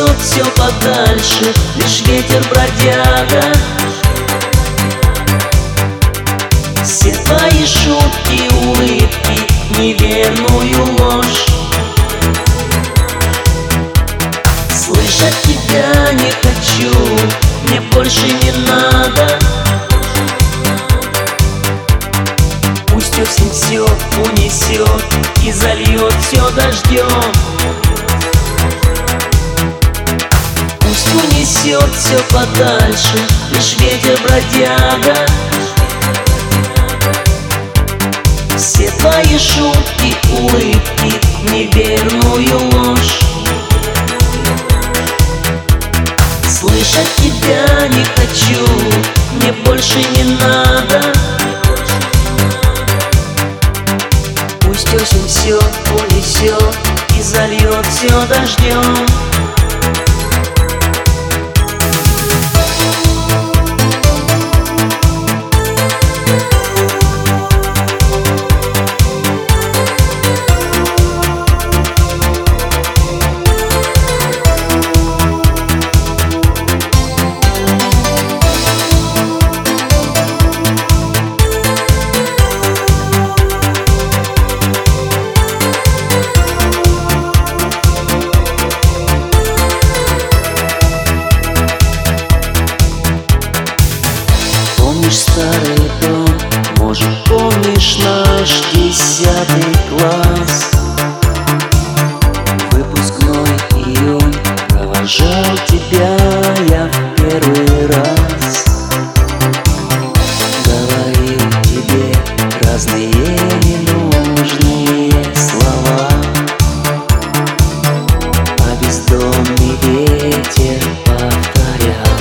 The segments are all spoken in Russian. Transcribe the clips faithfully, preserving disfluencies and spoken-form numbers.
унесет все подальше, лишь ветер бродяга. Все твои шутки, улыбки, неверную ложь. Слышать тебя не хочу, мне больше не надо. Пусть осень все унесет и зальет все дождем. Пусть унесет все подальше, лишь ветер бродяга. Все твои шутки, улыбки, неверную ложь. Слышать тебя не хочу, мне больше не надо. Пусть осень все унесет и зальет все дождем. Помнишь старый дом, может, помнишь наш десятый класс? Выпускной июнь, провожал тебя я в первый раз. Говорил тебе разные ненужные слова, а бездомный ветер повторял.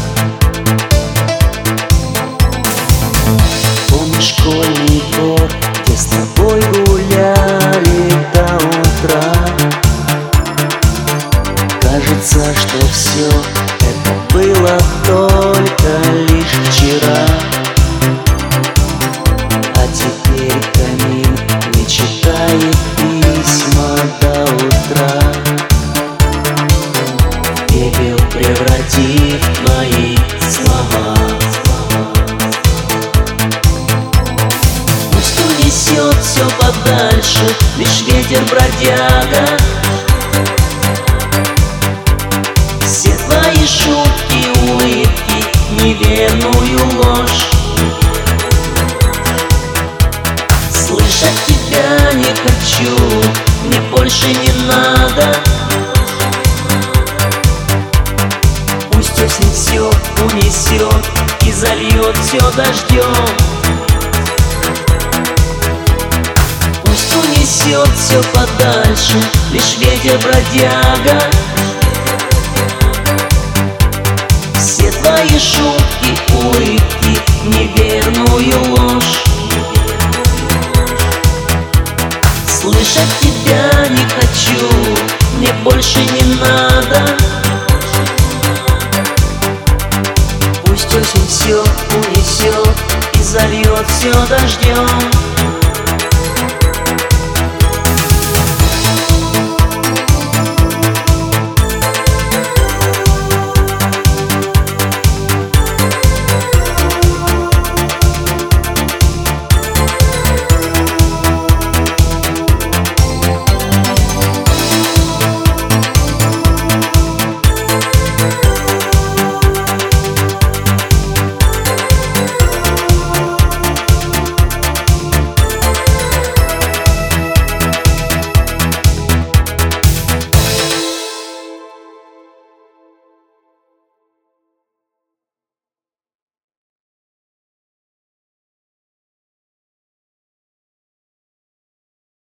Школьный двор, где с тобой гуляли до утра. Кажется, что все это было только лишь вчера. А теперь камин не читает письма до утра, в пепел превратив твои слова. Унесет все подальше, лишь ветер бродяга. Все твои шутки, улыбки, неверную ложь. Слышать тебя не хочу, мне больше не надо. Пусть осень все унесет и зальет все дождем. Унесет все подальше, лишь ветер бродяга. Все твои шутки, улыбки, неверную ложь. Слышать тебя не хочу, мне больше не надо. Пусть осень все унесет и зальет все дождем.